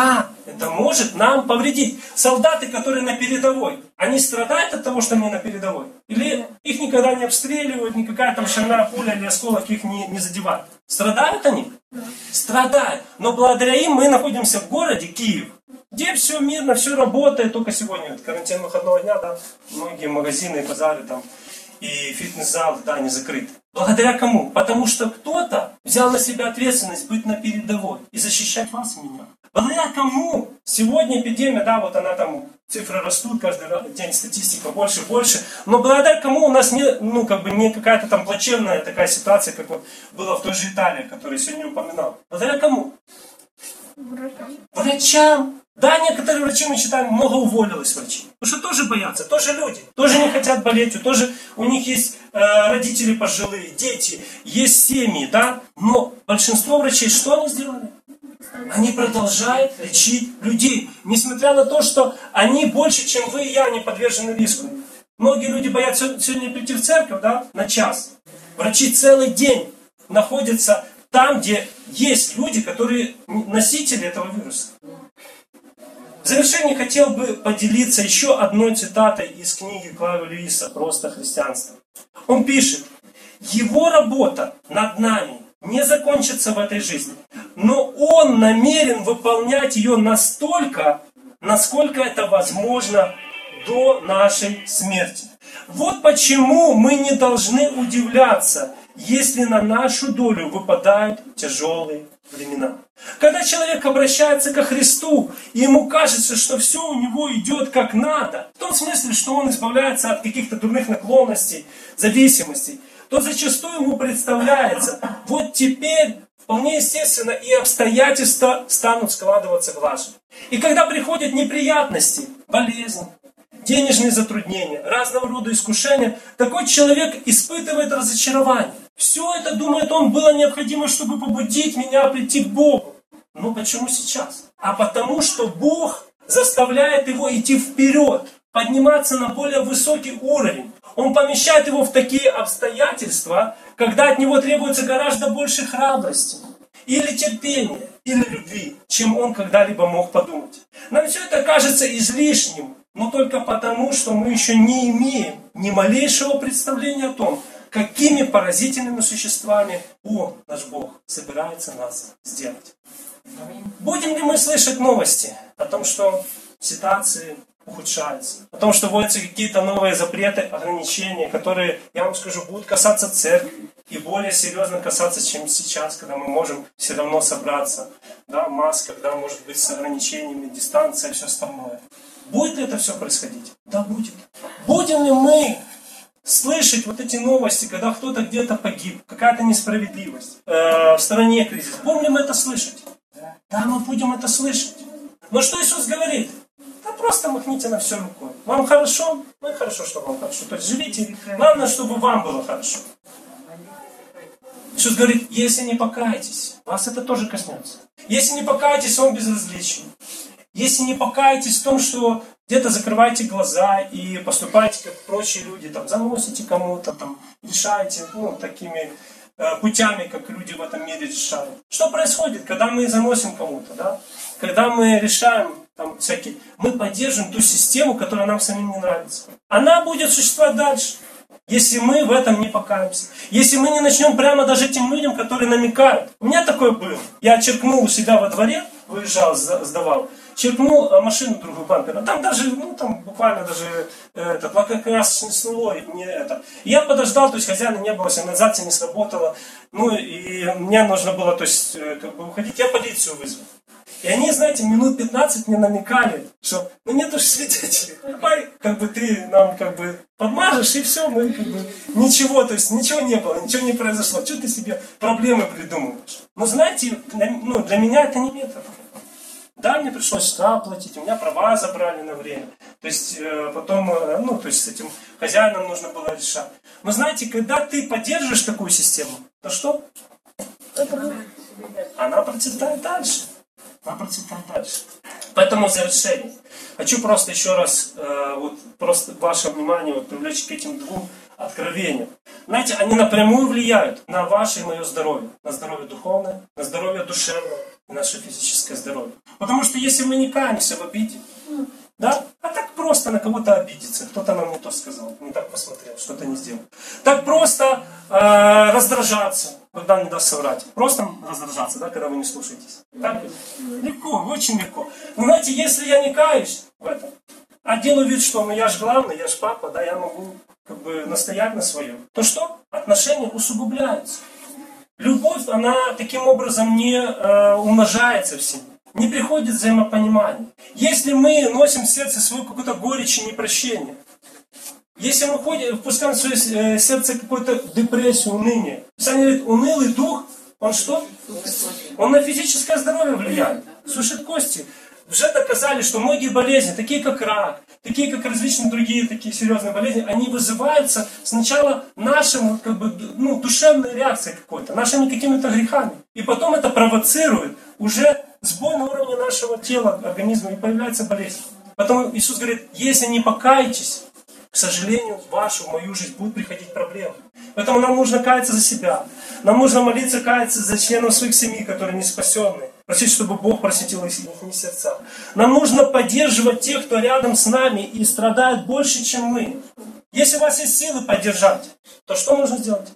это может нам повредить. Солдаты, которые на передовой, они страдают от того, что они на передовой? Или их никогда не обстреливают, никакая там шальная пуля или осколок их не, не задевает? Страдают они? Страдают. Но благодаря им мы находимся в городе Киев, где все мирно, все работает. Только сегодня, вот, карантин выходного дня, да, многие магазины и базары там, и фитнес-залы, да, они закрыты. Благодаря кому? Потому что кто-то взял на себя ответственность быть на передовой и защищать вас и меня. Благодаря кому? Сегодня эпидемия, да, вот она там, цифры растут, каждый день статистика больше и больше. Но благодаря кому у нас не, ну, как бы не какая-то там плачевная такая ситуация, как вот была в той же Италии, которую я сегодня упоминал. Благодаря кому? Врачам. Врачам. Да, некоторые врачи, мы считаем, много уволилось врачей. Потому что тоже боятся, тоже люди, тоже не хотят болеть, тоже у них есть э, родители пожилые, дети, есть семьи, да. Но большинство врачей что они сделали? Они продолжают лечить людей. Несмотря на то, что они больше, чем вы и я, не подвержены риску. Многие люди боятся сегодня прийти в церковь, да, на час. Врачи целый день находятся там, где есть люди, которые носители этого вируса. В завершение хотел бы поделиться еще одной цитатой из книги Клайва Льюиса «Просто христианство». Он пишет: «Его работа над нами не закончится в этой жизни, но он намерен выполнять ее настолько, насколько это возможно до нашей смерти». Вот почему мы не должны удивляться, если на нашу долю выпадают тяжелые времена. Когда человек обращается ко Христу, и ему кажется, что все у него идет как надо, в том смысле, что он избавляется от каких-то дурных наклонностей, зависимостей, то зачастую ему представляется, вот теперь вполне естественно и обстоятельства станут складываться глаже. И когда приходят неприятности, болезни, денежные затруднения, разного рода искушения, такой человек испытывает разочарование. Все это, думает он, было необходимо, чтобы побудить меня прийти к Богу. Но почему сейчас? А потому что Бог заставляет его идти вперед, подниматься на более высокий уровень. Он помещает его в такие обстоятельства, когда от него требуется гораздо больше храбрости, или терпения, или любви, чем он когда-либо мог подумать. Нам все это кажется излишним, но только потому, что мы еще не имеем ни малейшего представления о том, какими поразительными существами Он, наш Бог, собирается нас сделать. Будем ли мы слышать новости о том, что ситуации ухудшаются, о том, что вводятся какие-то новые запреты, ограничения, которые, я вам скажу, будут касаться церкви и более серьезно касаться, чем сейчас, когда мы можем все равно собраться, да, маска, да, может быть, с ограничениями, дистанция и все остальное. Будет ли это все происходить? Да, будет. Будем ли мы слышать вот эти новости, когда кто-то где-то погиб, какая-то несправедливость, э, в стране кризис? Будем ли мы это слышать? Да, мы будем это слышать. Но что Иисус говорит? Да просто махните на все рукой. Вам хорошо? Ну и хорошо, что вам хорошо. То есть живите. Главное, чтобы вам было хорошо. Иисус говорит, если не покаетесь, вас это тоже коснется. Если не покаетесь, Он безразличен. Если не покаетесь в том, что где-то закрываете глаза и поступаете как прочие люди, там, заносите кому-то, там, решаете, ну, такими э, путями, как люди в этом мире решают. Что происходит, когда мы заносим кому-то, да? Когда мы решаем, там, всякие, мы поддерживаем ту систему, которая нам самим не нравится. Она будет существовать дальше, если мы в этом не покаемся. Если мы не начнем прямо даже тем людям, которые намекают. У меня такое было. Я черкнул у себя во дворе, выезжал, сдавал, черкнул машину другую бампера. Там даже, ну там буквально даже этот лакокрасочный слой, не это. И я подождал, то есть хозяина не было, сигнализация не сработала. Ну и мне нужно было, то есть, как бы уходить, я полицию вызвал. И они, знаете, минут пятнадцать мне намекали, что ну нет уж свидетелей. Давай, как бы ты нам как бы подмажешь, и все, мы как бы ничего, то есть ничего не было, ничего не произошло. Что ты себе проблемы придумываешь? Но знаете, для, ну, для меня это не метод. Да, мне пришлось штраф платить, у меня права забрали на время. То есть э, потом, э, ну, то есть с этим хозяином нужно было решать. Но знаете, когда ты поддерживаешь такую систему, то что? Она процветает дальше. Она процветает дальше. Поэтому в завершение хочу просто еще раз э, вот, просто ваше внимание вот, привлечь к этим двум откровениям. Знаете, они напрямую влияют на ваше и мое здоровье. На здоровье духовное, на здоровье душевное, на наше физическое здоровье. Потому что если мы не каемся в обиде, да, а так просто на кого-то обидеться, кто-то нам не то сказал, не так посмотрел, что-то не сделал. Так просто э, раздражаться, когда не даст соврать. Просто раздражаться, да, когда вы не слушаетесь. Так легко, очень легко. Но знаете, если я не каюсь в этом, а делаю вид, что ну, я же главный, я же папа, да, я могу как бы настоять на своем, то что? Отношения усугубляются. Любовь, она таким образом не э, умножается в себе. Не приходит взаимопонимание. Если мы носим в сердце свою какую-то горечь и непрощение, если мы ходим, впускаем в свое сердце какую-то депрессию, уныние, Писание говорит, унылый дух, он что? Он на физическое здоровье влияет, сушит кости. Уже доказали, что многие болезни, такие как рак, такие как различные другие такие серьезные болезни, они вызываются сначала нашим, как бы, ну, душевной реакцией какой-то, нашими какими-то грехами. И потом это провоцирует уже сбой на уровне нашего тела, организма, и появляется болезнь. Потом Иисус говорит, если не покаетесь, к сожалению, в вашу, в мою жизнь будут приходить проблемы. Поэтому нам нужно каяться за себя. Нам нужно молиться, каяться за членов своих семей, которые не спасенные. Просить, чтобы Бог просветил их сердца. Нам нужно поддерживать тех, кто рядом с нами и страдает больше, чем мы. Если у вас есть силы поддержать, то что нужно сделать?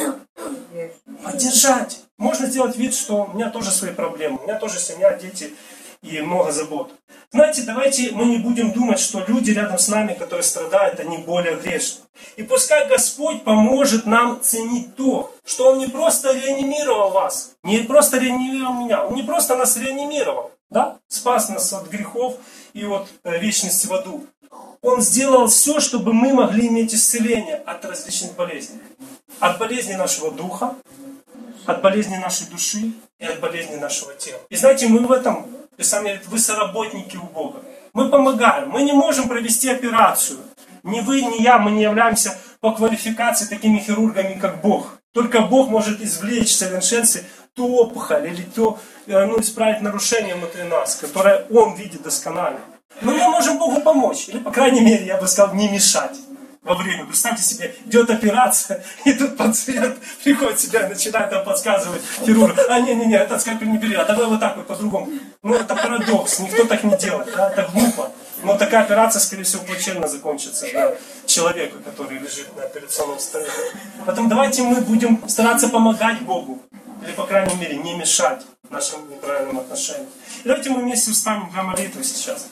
Поддержать. Можно сделать вид, что у меня тоже свои проблемы, у меня тоже семья, дети и много забот. Знаете, давайте мы не будем думать, что люди рядом с нами, которые страдают, они более грешны. И пускай Господь поможет нам ценить то, что Он не просто реанимировал вас, не просто реанимировал меня, Он не просто нас реанимировал, да? Спас нас от грехов и от э, вечности в аду. Он сделал все, чтобы мы могли иметь исцеление от различных болезней. От болезней нашего духа, от болезни нашей души и от болезни нашего тела. И знаете, мы в этом, Писание говорит, вы соработники у Бога. Мы помогаем, мы не можем провести операцию. Ни вы, ни я, мы не являемся по квалификации такими хирургами, как Бог. Только Бог может извлечь в совершенстве ту опухоль или то, ну, исправить нарушение внутри нас, которое Он видит досконально. Но мы можем Богу помочь, или, по крайней мере, я бы сказал, не мешать. Во время, представьте себе, идет операция, и тут пациент приходит сюда и начинает там подсказывать хирургу, а не-не-не, этот скальпель не бери, а давай вот так вот по-другому. Ну это парадокс, никто так не делает, да? Это глупо. Но такая операция, скорее всего, плачевно закончится для человека, который лежит на операционном столе. Поэтому давайте мы будем стараться помогать Богу, или, по крайней мере, не мешать нашим неправильным отношениям. И давайте мы вместе встанем для молитвы сейчас.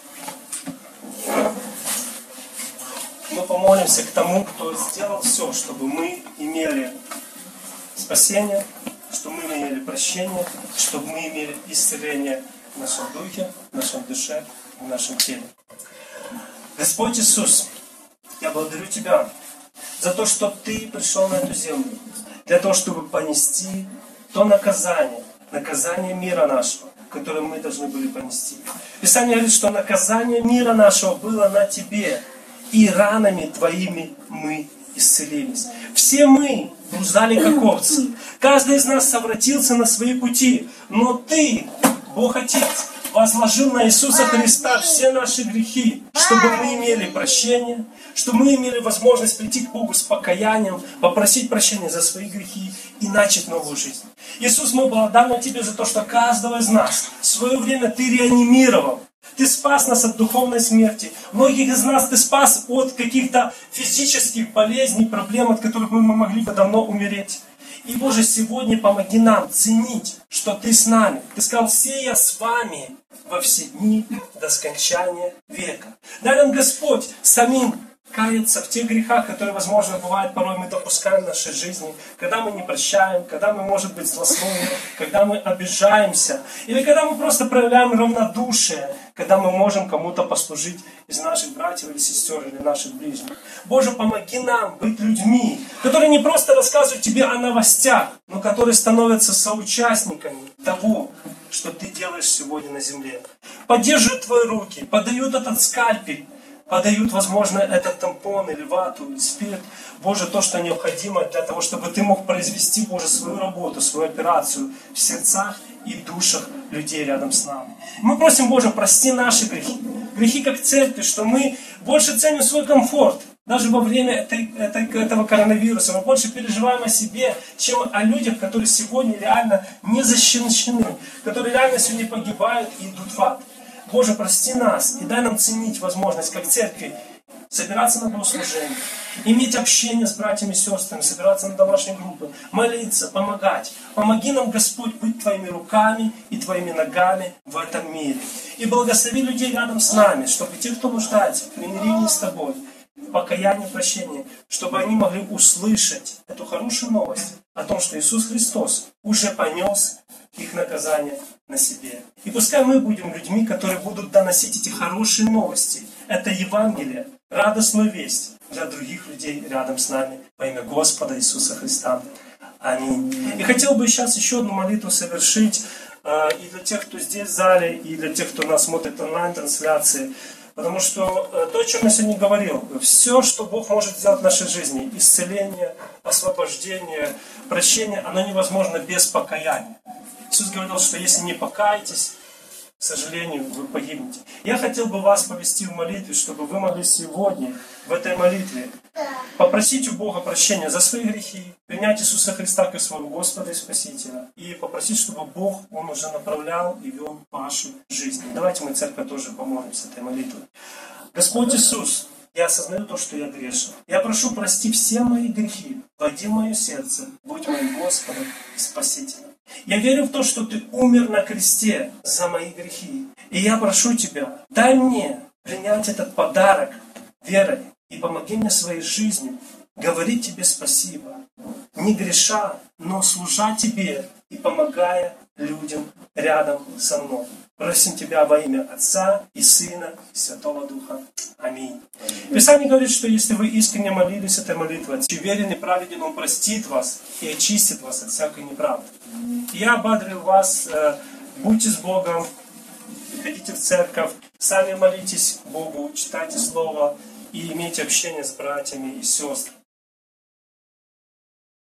Мы помолимся к тому, кто сделал все, чтобы мы имели спасение, чтобы мы имели прощение, чтобы мы имели исцеление в нашем духе, в нашем душе, в нашем теле. Господь Иисус, я благодарю Тебя за то, что Ты пришел на эту землю, для того, чтобы понести то наказание, наказание мира нашего, которое мы должны были понести. Писание говорит, что наказание мира нашего было на Тебе, и ранами Твоими мы исцелились. Все мы блуждали как овцы. Каждый из нас совратился на свои пути. Но Ты, Бог Отец, возложил на Иисуса Христа все наши грехи, чтобы мы имели прощение, чтобы мы имели возможность прийти к Богу с покаянием, попросить прощения за свои грехи и начать новую жизнь. Иисус, мы благодарны Тебе за то, что каждого из нас в свое время Ты реанимировал. Ты спас нас от духовной смерти. Многих из нас Ты спас от каких-то физических болезней, проблем, от которых мы могли бы давно умереть. И, Боже, сегодня помоги нам ценить, что Ты с нами. Ты сказал, все я с вами во все дни до скончания века. Дай нам, Господь, самим каяться в тех грехах, которые, возможно, бывает, порой мы допускаем в нашей жизни, когда мы не прощаем, когда мы, может быть, злословим, когда мы обижаемся, или когда мы просто проявляем равнодушие, когда мы можем кому-то послужить из наших братьев или сестер, или наших ближних. Боже, помоги нам быть людьми, которые не просто рассказывают Тебе о новостях, но которые становятся соучастниками того, что Ты делаешь сегодня на земле. Поддерживают Твои руки, подают этот скальпель, подают, возможно, этот тампон или вату, или спирт. Боже, то, что необходимо для того, чтобы Ты мог произвести, Боже, свою работу, свою операцию в сердцах и душах людей рядом с нами. Мы просим, Боже, прости наши грехи. Грехи как церкви, что мы больше ценим свой комфорт, Даже во время этой, этой, этого коронавируса мы больше переживаем о себе, чем о людях, которые сегодня реально не защищены, которые реально сегодня погибают и идут в ад. Боже, прости нас и дай нам ценить возможность, как церкви, собираться на богослужение, иметь общение с братьями и сестрами, собираться на домашние группы, молиться, помогать. Помоги нам, Господь, быть Твоими руками и Твоими ногами в этом мире. И благослови людей рядом с нами, чтобы те, кто нуждается в примирении с Тобой, в покаянии, прощении, чтобы они могли услышать эту хорошую новость о том, что Иисус Христос уже понес их наказание на себе. И пускай мы будем людьми, которые будут доносить эти хорошие новости. Это Евангелие, радостную весть для других людей рядом с нами во имя Господа Иисуса Христа. Аминь. И хотел бы сейчас еще одну молитву совершить э, и для тех, кто здесь в зале, и для тех, кто нас смотрит онлайн-трансляции. Потому что э, то, о чем я сегодня говорил, все, что Бог может сделать в нашей жизни, исцеление, освобождение, прощение, оно невозможно без покаяния. Иисус говорил, что если не покаетесь, к сожалению, вы погибнете. Я хотел бы вас повести в молитве, чтобы вы могли сегодня в этой молитве попросить у Бога прощения за свои грехи, принять Иисуса Христа как своего Господа и Спасителя, и попросить, чтобы Бог, Он уже направлял и вел вашу жизнь. Давайте мы, церковь, тоже помолимся этой молитвой. Господь Иисус, я осознаю то, что я грешен. Я прошу, прости все мои грехи, войди в мое сердце, будь моим Господом и Спасителем. Я верю в то, что Ты умер на кресте за мои грехи. И я прошу Тебя, дай мне принять этот подарок верой и помоги мне своей жизнью говорить Тебе спасибо, не греша, но служа Тебе и помогая людям рядом со мной. Просим Тебя во имя Отца и Сына и Святого Духа. Аминь. Писание говорит, что если вы искренне молились этой молитвой, уверен и праведен, Он простит вас и очистит вас от всякой неправды. Я ободрил вас, будьте с Богом, приходите в церковь, сами молитесь Богу, читайте Слово и имейте общение с братьями и сестрами.